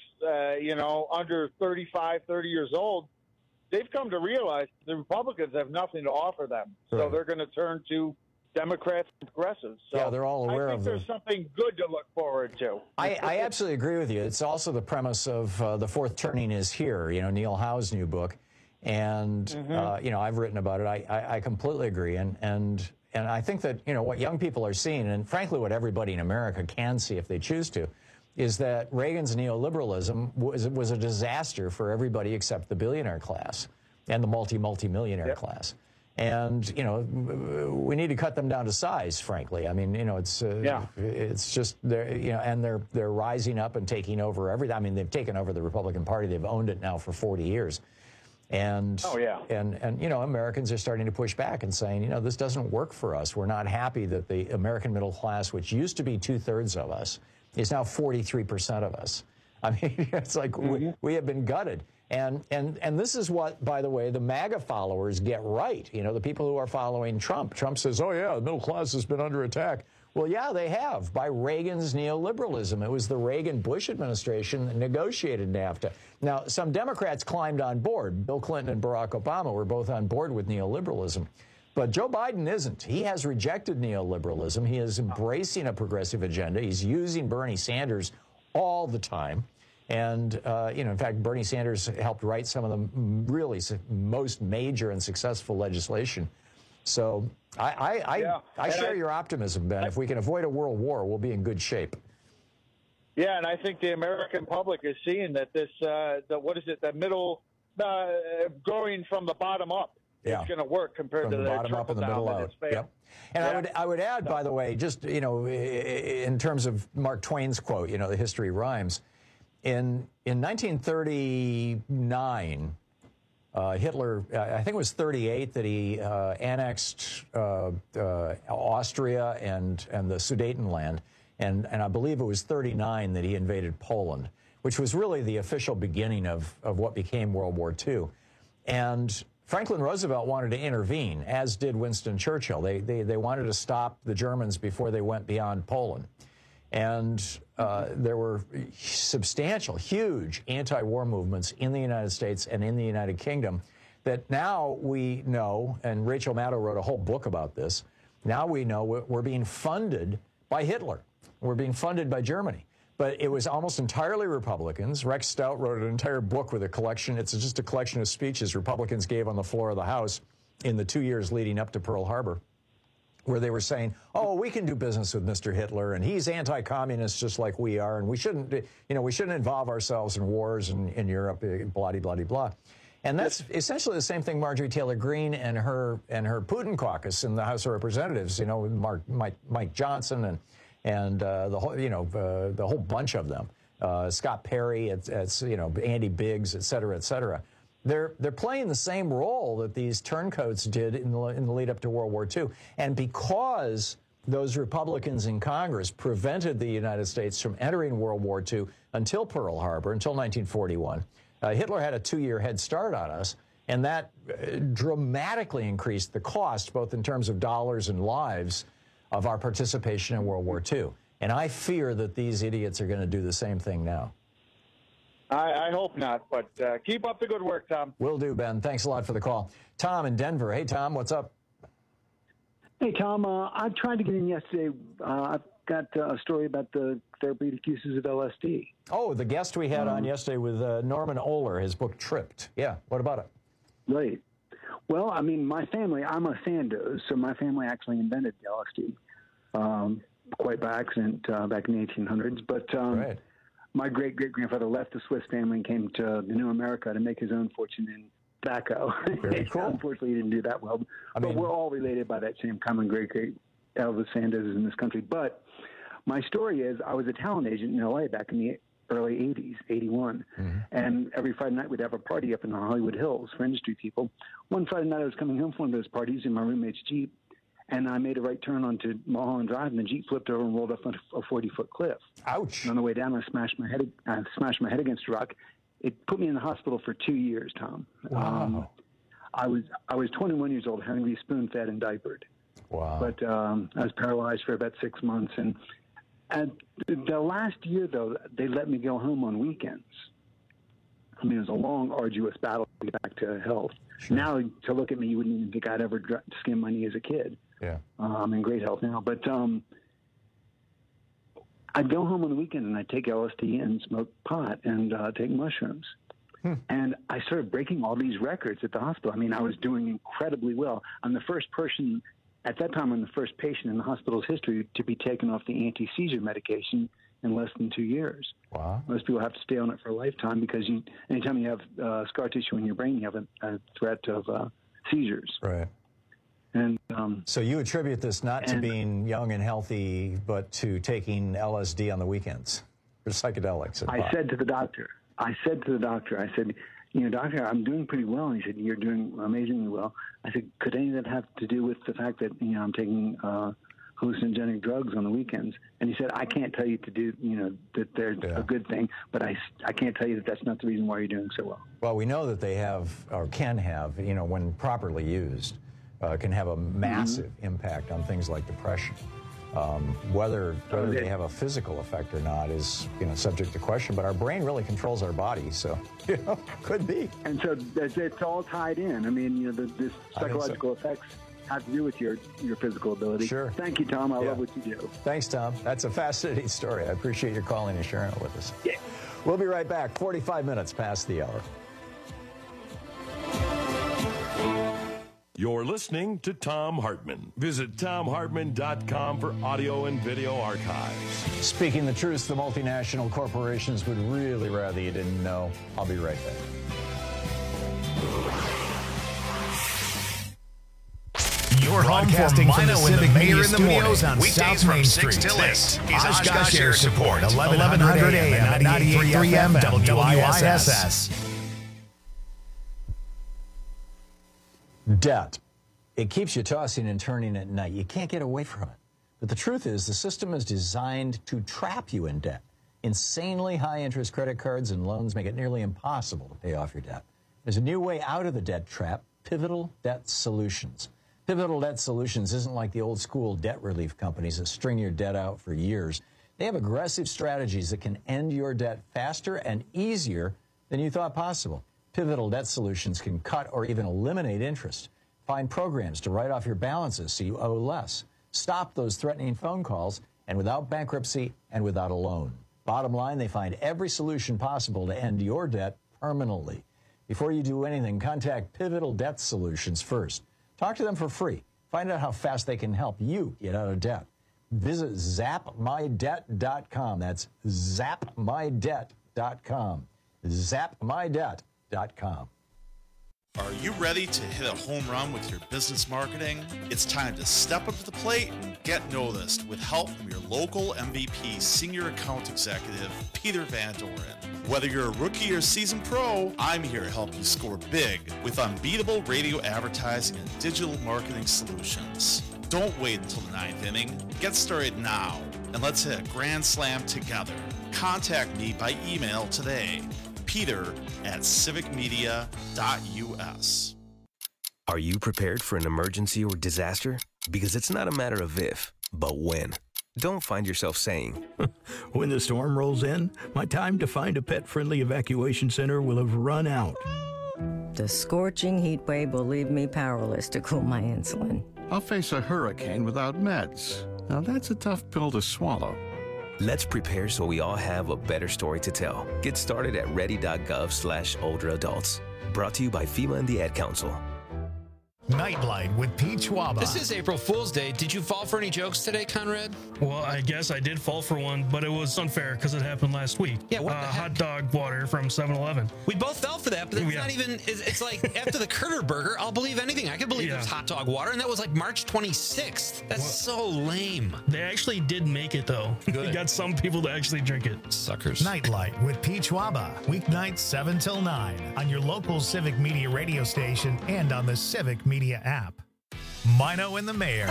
under 35, 30 years old, they've come to realize the Republicans have nothing to offer them. So they're going to turn to Democrats and progressives. So yeah, they're all aware I think there's something good to look forward to. I absolutely agree with you. It's also the premise of The Fourth Turning is Here, Neil Howe's new book. And, I've written about it. I completely agree. And I think that, what young people are seeing, and frankly what everybody in America can see if they choose to, is that Reagan's neoliberalism was a disaster for everybody except the billionaire class and the multi-millionaire class. And, we need to cut them down to size, frankly. I mean, it's just, and they're rising up and taking over everything. I mean, they've taken over the Republican Party. They've owned it now for 40 years. And, Americans are starting to push back and saying, this doesn't work for us. We're not happy that the American middle class, which used to be 2/3 of us, is now 43% of us. I mean, it's like we have been gutted. And this is what, by the way, the MAGA followers get right. The people who are following Trump. Trump says, oh, yeah, the middle class has been under attack. Well, yeah, they have, by Reagan's neoliberalism. It was the Reagan-Bush administration that negotiated NAFTA. Now, some Democrats climbed on board. Bill Clinton and Barack Obama were both on board with neoliberalism. But Joe Biden isn't. He has rejected neoliberalism. He is embracing a progressive agenda. He's using Bernie Sanders all the time. And, in fact, Bernie Sanders helped write some of the really most major and successful legislation. So I share your optimism, Ben. If we can avoid a world war, we'll be in good shape. Yeah, and I think the American public is seeing that this, the middle, going from the bottom up, is going to work compared to the bottom up and the middle out. Yep. And I would add, by the way, just, in terms of Mark Twain's quote, the history rhymes. In 1939, Hitler, I think it was 38 that he annexed Austria and the Sudetenland, and I believe it was 39 that he invaded Poland, which was really the official beginning of what became World War II. And Franklin Roosevelt wanted to intervene, as did Winston Churchill. They wanted to stop the Germans before they went beyond Poland. And there were substantial, huge anti-war movements in the United States and in the United Kingdom that now we know, and Rachel Maddow wrote a whole book about this, now we know we're being funded by Hitler. We're being funded by Germany. But it was almost entirely Republicans. Rex Stout wrote an entire book with a collection. It's just a collection of speeches Republicans gave on the floor of the House in the 2 years leading up to Pearl Harbor, where they were saying, oh, we can do business with Mr. Hitler, and he's anti-communist just like we are, and we shouldn't involve ourselves in wars in Europe, blah, blah, blah, blah. And that's essentially the same thing Marjorie Taylor Greene and her Putin caucus in the House of Representatives, Mike Johnson and the whole bunch of them, Scott Perry, Andy Biggs, et cetera, et cetera. They're playing the same role that these turncoats did in the lead up to World War II. And because those Republicans in Congress prevented the United States from entering World War II until Pearl Harbor, until 1941, Hitler had a 2-year head start on us, and that dramatically increased the cost, both in terms of dollars and lives, of our participation in World War II. And I fear that these idiots are going to do the same thing now. I hope not, but keep up the good work, Tom. Will do, Ben. Thanks a lot for the call. Tom in Denver. Hey, Tom, what's up? Hey, Tom, I tried to get in yesterday. I've got a story about the therapeutic uses of LSD. Oh, the guest we had on yesterday with Norman Ohler, his book Tripped. Yeah, what about it? Right. Well, I mean, my family, I'm a Sandoz, so my family actually invented LSD quite by accident back in the 1800s. But right. My great-great-grandfather left the Swiss family and came to the New America to make his own fortune in tobacco. Very cool. Unfortunately, he didn't do that well. But we're all related by that same common great-great Elvis Sandozes in this country. But my story is I was a talent agent in L.A. back in the early 80s, 81. Mm-hmm. And every Friday night we'd have a party up in the Hollywood Hills for industry people. One Friday night I was coming home from one of those parties in my roommate's Jeep, and I made a right turn onto Mulholland Drive, and the Jeep flipped over and rolled off a 40-foot cliff. Ouch. And on the way down, I smashed my head against a rock. It put me in the hospital for 2 years, Tom. Wow. I was 21 years old, having to be spoon-fed and diapered. Wow. But I was paralyzed for about 6 months, and And the last year, though, they let me go home on weekends. I mean, it was a long, arduous battle to get back to health. Sure. Now, to look at me, you wouldn't even think I'd ever skin my knee as a kid. Yeah. I'm in great health now. But I'd go home on the weekend and I'd take LSD and smoke pot and take mushrooms. And I started breaking all these records at the hospital. I mean, I was doing incredibly well. I'm the first person, at that time, I'm the first patient in the hospital's history to be taken off the anti-seizure medication in less than 2 years. Wow. Most people have to stay on it for a lifetime because anytime you have scar tissue in your brain, you have a threat of seizures. Right. And so you attribute this not to being young and healthy, but to taking LSD on the weekends or psychedelics. I said to the doctor, I said, doctor, I'm doing pretty well. And he said, you're doing amazingly well. I said, could any of that have to do with the fact that, I'm taking hallucinogenic drugs on the weekends? And he said, I can't tell you to do, that they're a good thing, but I can't tell you that that's not the reason why you're doing so well. Well, we know that they have, or can have, when properly used, can have a massive impact on things like depression. Whether they have a physical effect or not is, subject to question, but our brain really controls our body, so, could be. And so it's all tied in. I mean, this psychological effects have to do with your physical ability. Sure. Thank you, Tom. I love what you do. Thanks, Tom. That's a fascinating story. I appreciate your calling and sharing it with us. Yeah. We'll be right back, 45 minutes past the hour. You're listening to Thom Hartmann. Visit ThomHartmann.com for audio and video archives. Speaking the truth, the multinational corporations would really rather you didn't know. I'll be right back. You're broadcasting from the Civic Media Studios on South Main Street. This is Oshkosh Air Support, 1100 AM, 98.3 FM, WISS. Debt. It keeps you tossing and turning at night. You can't get away from it. But the truth is, the system is designed to trap you in debt. Insanely high interest credit cards and loans make it nearly impossible to pay off your debt. There's a new way out of the debt trap, Pivotal Debt Solutions. Pivotal Debt Solutions isn't like the old school debt relief companies that string your debt out for years. They have aggressive strategies that can end your debt faster and easier than you thought possible. Pivotal Debt Solutions can cut or even eliminate interest. Find programs to write off your balances so you owe less. Stop those threatening phone calls, and without bankruptcy and without a loan. Bottom line, they find every solution possible to end your debt permanently. Before you do anything, contact Pivotal Debt Solutions first. Talk to them for free. Find out how fast they can help you get out of debt. Visit zapmydebt.com. That's zapmydebt.com. zapmydebt.com. Are you ready to hit a home run with your business marketing? It's time to step up to the plate and get noticed with help from your local MVP Senior Account Executive, Peter Van Doren. Whether you're a rookie or seasoned pro, I'm here to help you score big with unbeatable radio advertising and digital marketing solutions. Don't wait until the ninth inning. Get started now, and let's hit a grand slam together. Contact me by email today. peter@civicmedia.us. Are you prepared for an emergency or disaster? Because it's not a matter of if, but when. Don't find yourself saying, when the storm rolls in, my time to find a pet-friendly evacuation center will have run out. The scorching heat wave will leave me powerless to cool my insulin. I'll face a hurricane without meds. Now that's a tough pill to swallow. Let's prepare so we all have a better story to tell. Get started at ready.gov/older adults. Brought to you by FEMA and the Ad Council. Nightlight with Pete Schwaba. This is April Fool's Day. Did you fall for any jokes today, Conrad? Well, I guess I did fall for one, but it was unfair because it happened last week. Yeah, what the heck? Hot dog water from 7-Eleven. We both fell for that, but it's not even, it's like after the Critter Burger, I'll believe anything. I can believe there's hot dog water, and that was like March 26th. That's so lame. They actually did make it, though. Good. They got some people to actually drink it. Suckers. Nightlight with Pete Schwaba. Weeknights 7 till 9 on your local Civic Media radio station and on the Civic Media app. Mino and the Mayor.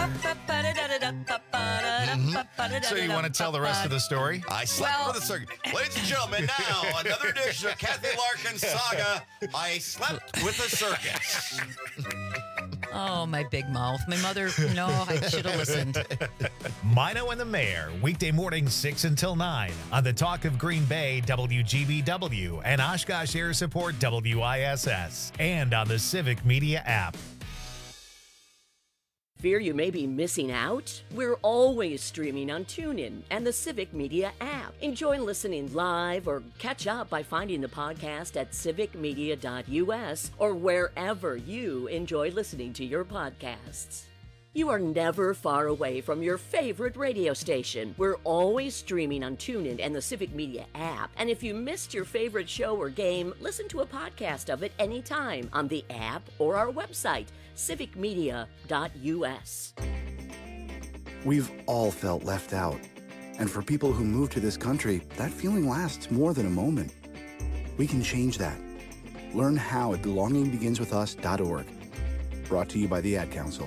So you want to tell the rest of the story? I slept for the circus. Ladies and gentlemen, now another edition of Kathy Larkin's saga, I Slept with the Circus. Oh, my big mouth. My mother, no, I should have listened. Mino and the Mayor, weekday mornings 6 until 9 on the Talk of Green Bay, WGBW, and Oshkosh Air Support, WISS, and on the Civic Media app. Fear you may be missing out? We're always streaming on TuneIn and the Civic Media app. Enjoy listening live or catch up by finding the podcast at civicmedia.us or wherever you enjoy listening to your podcasts. You are never far away from your favorite radio station. We're always streaming on TuneIn and the Civic Media app. And if you missed your favorite show or game, listen to a podcast of it anytime on the app or our website, civicmedia.us. We've all felt left out. And for people who move to this country, that feeling lasts more than a moment. We can change that. Learn how at belongingbeginswithus.org. Brought to you by the Ad Council.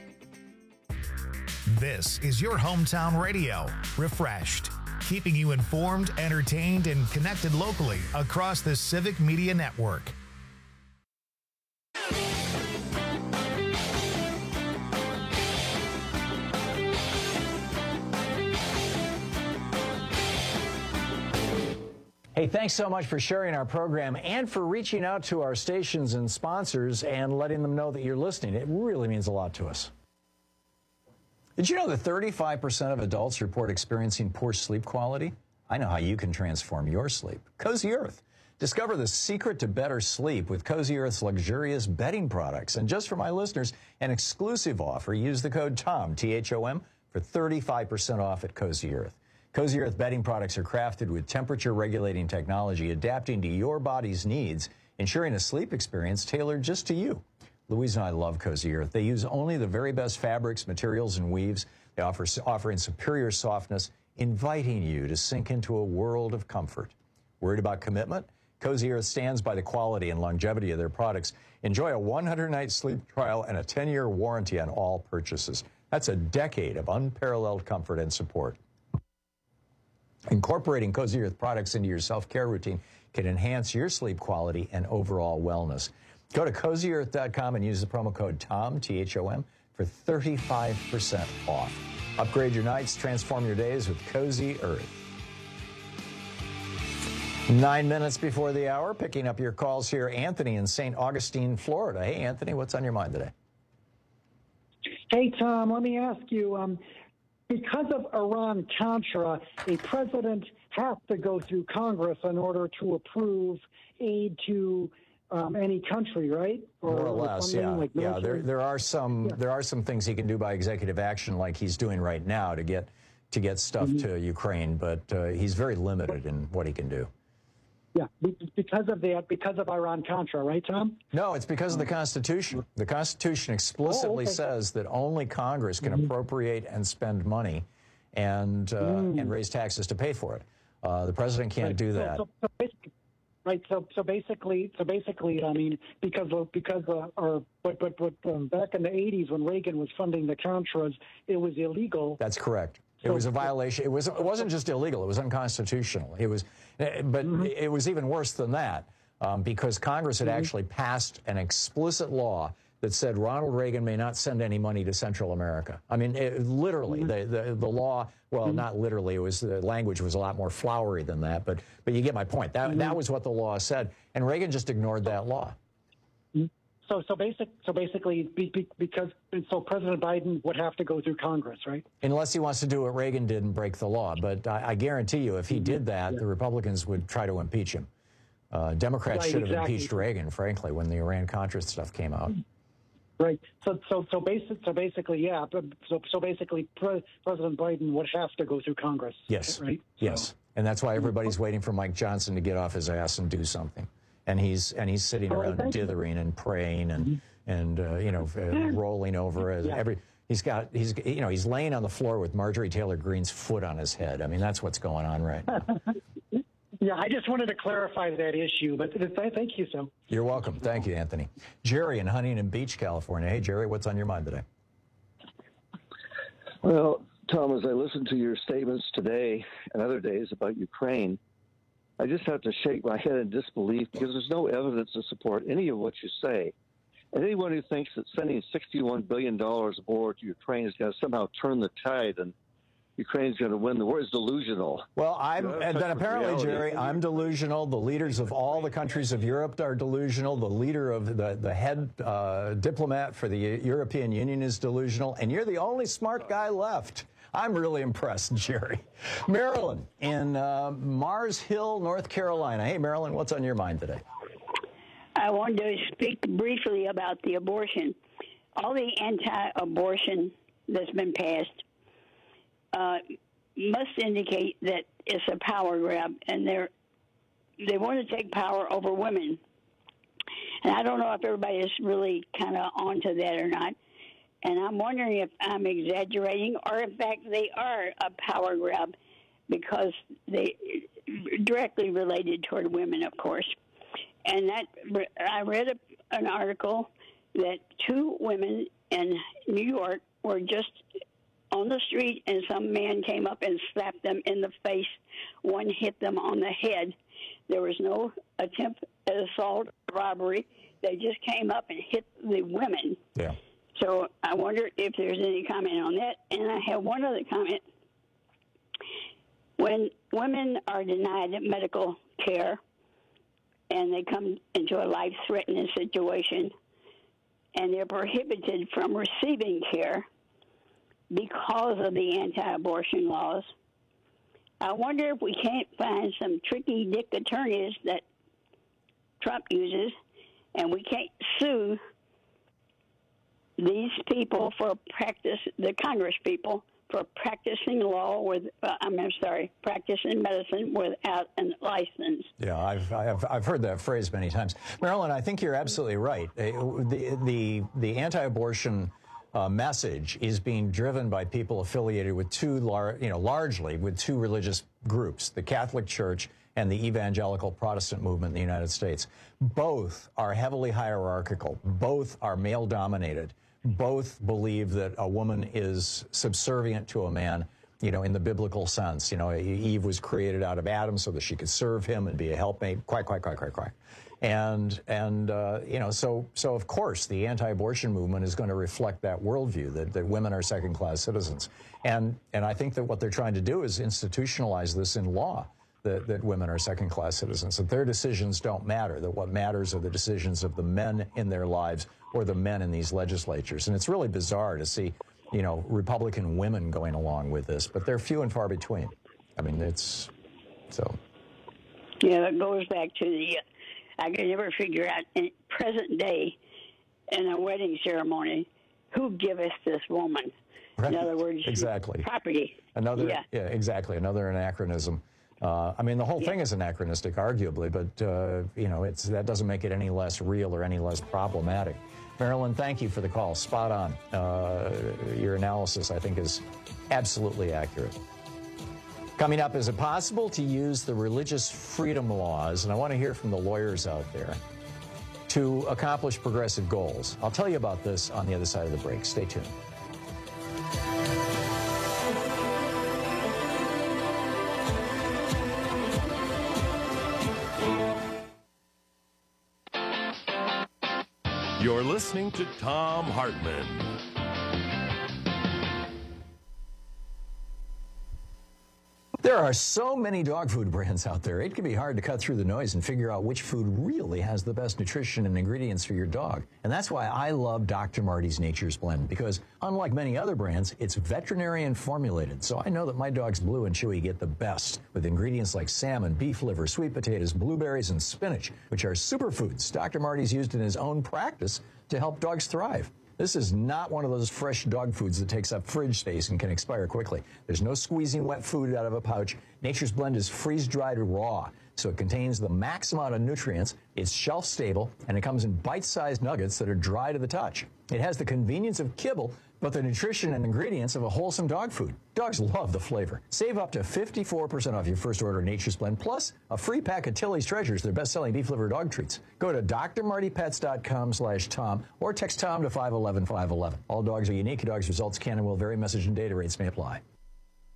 This is your hometown radio, Refreshed, keeping you informed, entertained, and connected locally across the Civic Media Network. Hey, thanks so much for sharing our program and for reaching out to our stations and sponsors and letting them know that you're listening. It really means a lot to us. Did you know that 35% of adults report experiencing poor sleep quality? I know how you can transform your sleep. Cozy Earth. Discover the secret to better sleep with Cozy Earth's luxurious bedding products. And just for my listeners, an exclusive offer. Use the code TOM, T-H-O-M, for 35% off at Cozy Earth. Cozy Earth bedding products are crafted with temperature-regulating technology, adapting to your body's needs, ensuring a sleep experience tailored just to you. Louise and I love Cozy Earth. They use only the very best fabrics, materials, and weaves. They offering superior softness, inviting you to sink into a world of comfort. Worried about commitment? Cozy Earth stands by the quality and longevity of their products. Enjoy a 100-night sleep trial and a 10-year warranty on all purchases. That's a decade of unparalleled comfort and support. Incorporating Cozy Earth products into your self-care routine can enhance your sleep quality and overall wellness. Go to CozyEarth.com and use the promo code TOM, T-H-O-M, for 35% off. Upgrade your nights, transform your days with Cozy Earth. 9 minutes before the hour, picking up your calls here, Anthony in St. Augustine, Florida. Hey, Anthony, what's on your mind today? Hey, Tom, let me ask you, because of Iran-Contra, a president has to go through Congress in order to approve aid to any country, right? More or less, yeah. Like there are some things he can do by executive action, like he's doing right now, to get stuff to Ukraine, but he's very limited in what he can do. Yeah, because of Iran-Contra, right, Tom? No, it's because of the Constitution. The Constitution explicitly says that only Congress can appropriate and spend money and raise taxes to pay for it. The president can't do that. Right. So basically, I mean, because back in the 80s when Reagan was funding the Contras, it was illegal. That's correct. It was a violation. It wasn't just illegal. It was unconstitutional. It was even worse than that because Congress had actually passed an explicit law that said Ronald Reagan may not send any money to Central America. I mean, literally, the law. Well, not literally. It was the language was a lot more flowery than that. But you get my point. That was what the law said, and Reagan just ignored that law. So basically, because President Biden would have to go through Congress, right? Unless he wants to do what Reagan did and break the law. But I guarantee you, if he did that, the Republicans would try to impeach him. Democrats should have impeached Reagan, frankly, when the Iran-Contra stuff came out. Right. So basically, yeah. So basically, President Biden would have to go through Congress. Yes. Right. Yes. And that's why everybody's waiting for Mike Johnson to get off his ass and do something. And he's sitting around dithering and praying and rolling over as he's laying on the floor with Marjorie Taylor Greene's foot on his head. I mean, that's what's going on right now. Yeah, I just wanted to clarify that issue, but thank you, Sam. You're welcome. Thank you, Anthony. Jerry in Huntington Beach, California. Hey, Jerry, what's on your mind today? Well, Tom, as I listen to your statements today and other days about Ukraine, I just have to shake my head in disbelief because there's no evidence to support any of what you say. And anyone who thinks that sending $61 billion aboard to Ukraine is going to somehow turn the tide and Ukraine's going to win the war is delusional. Well, and then apparently, Jerry, I'm delusional. The leaders of all the countries of Europe are delusional. The leader of the head diplomat for the European Union is delusional. And you're the only smart guy left. I'm really impressed, Jerry. Marilyn in Mars Hill, North Carolina. Hey, Marilyn, what's on your mind today? I wanted to speak briefly about the abortion. All the anti-abortion that's been passed must indicate that it's a power grab, and they want to take power over women. And I don't know if everybody is really kind of onto that or not. And I'm wondering if I'm exaggerating, or in fact they are a power grab, because they directly related toward women, of course. And that I read an article that 2 women in New York were just on the street, and some man came up and slapped them in the face. One hit them on the head. There was no attempt at assault, robbery. They just came up and hit the women. Yeah. So I wonder if there's any comment on that. And I have one other comment. When women are denied medical care and they come into a life-threatening situation and they're prohibited from receiving care because of the anti-abortion laws, I wonder if we can't find some tricky dick attorneys that Trump uses, and we can't sue these people for the Congress people for practicing law practicing medicine without a license. Yeah, I've heard that phrase many times. Marilyn, I think you're absolutely right. The anti-abortion message is being driven by people affiliated with largely with 2 religious groups, the Catholic Church and the evangelical Protestant movement in the United States. Both are heavily hierarchical. Both are male-dominated. Both believe that a woman is subservient to a man, in the biblical sense. Eve was created out of Adam so that she could serve him and be a helpmate. Quack, quack, quack, quack, quack. And so of course the anti-abortion movement is going to reflect that worldview that women are second-class citizens. And I think that what they're trying to do is institutionalize this in law, that women are second-class citizens, that their decisions don't matter, that what matters are the decisions of the men in their lives or the men in these legislatures. And it's really bizarre to see, Republican women going along with this, but they're few and far between. I mean, it's so. Yeah, it goes back to I can never figure out in present day in a wedding ceremony who giveth this woman. Right. In other words, exactly. Property. Exactly. Another anachronism. The whole thing is anachronistic, arguably, but that doesn't make it any less real or any less problematic. Marilyn, thank you for the call. Spot on. Your analysis, I think, is absolutely accurate. Coming up, is it possible to use the religious freedom laws, and I want to hear from the lawyers out there, to accomplish progressive goals? I'll tell you about this on the other side of the break. Stay tuned. You're listening to Thom Hartmann. There are so many dog food brands out there, it can be hard to cut through the noise and figure out which food really has the best nutrition and ingredients for your dog. And that's why I love Dr. Marty's Nature's Blend, because unlike many other brands, it's veterinarian formulated. So I know that my dogs Blue and Chewy get the best with ingredients like salmon, beef liver, sweet potatoes, blueberries, and spinach, which are superfoods Dr. Marty's used in his own practice to help dogs thrive. This is not one of those fresh dog foods that takes up fridge space and can expire quickly. There's no squeezing wet food out of a pouch. Nature's Blend is freeze-dried raw, so it contains the max amount of nutrients, it's shelf-stable, and it comes in bite-sized nuggets that are dry to the touch. It has the convenience of kibble, but the nutrition and ingredients of a wholesome dog food. Dogs love the flavor. Save up to 54% off your first order of Nature's Blend, plus a free pack of Tilly's Treasures, their best-selling beef liver dog treats. Go to drmartypets.com/Tom or text Tom to 511-511. All dogs are unique. Dogs' results can and will vary. Message and data rates may apply.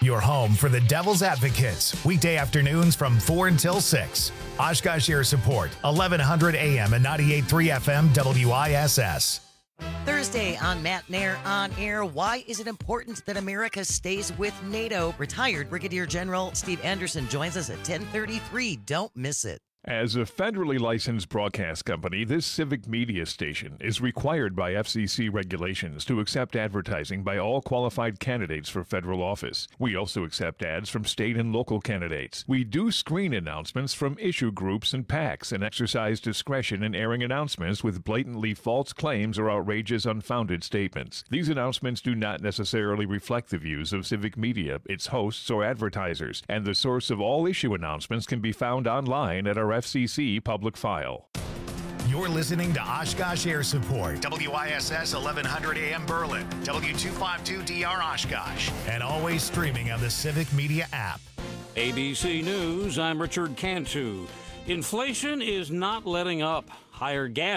Your home for the Devil's Advocates. Weekday afternoons from 4 until 6. Oshkosh Air Support, 1100 AM and 98.3 FM WISS. Thursday on Matt Nair on Air. Why is it important that America stays with NATO? Retired Brigadier General Steve Anderson joins us at 10:33. Don't miss it. As a federally licensed broadcast company, this civic media station is required by FCC regulations to accept advertising by all qualified candidates for federal office. We also accept ads from state and local candidates. We do screen announcements from issue groups and PACs and exercise discretion in airing announcements with blatantly false claims or outrageous, unfounded statements. These announcements do not necessarily reflect the views of civic media, its hosts, or advertisers, and the source of all issue announcements can be found online at our FCC public file. You're listening to Oshkosh Air Support, WISS 1100 AM Berlin, W252DR Oshkosh, and always streaming on the Civic Media app. ABC News, I'm Richard Cantu. Inflation is not letting up. Higher gas